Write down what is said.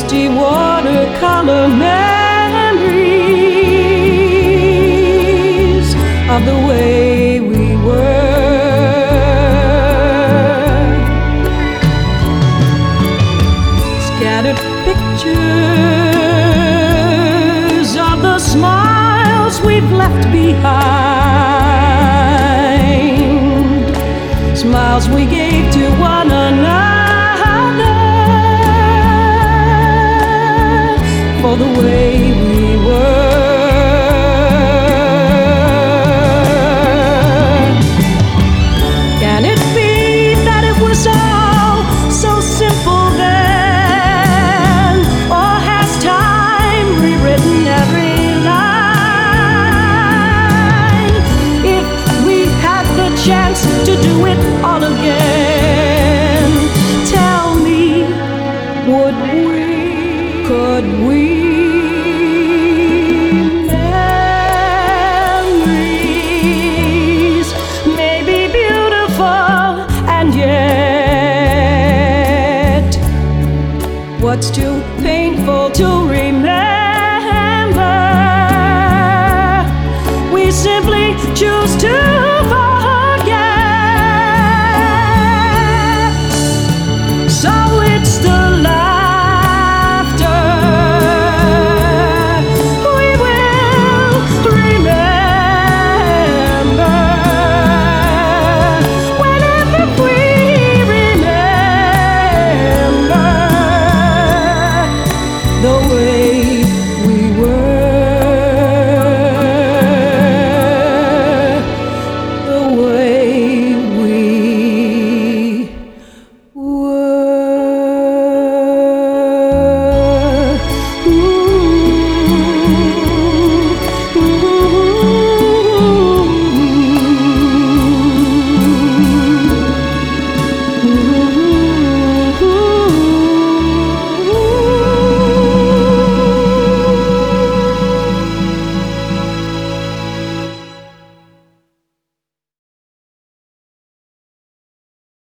misty watercolor memories of the way we were. Scattered pictures of the smiles we've left behind, smiles we gave to one another for the way we were. Can it be that it was all so simple then? Or has time rewritten every line? If we had the chance to do it all again, tell me, would we, could we? Memories may be beautiful, and yet what's too painful to remember, we simply choose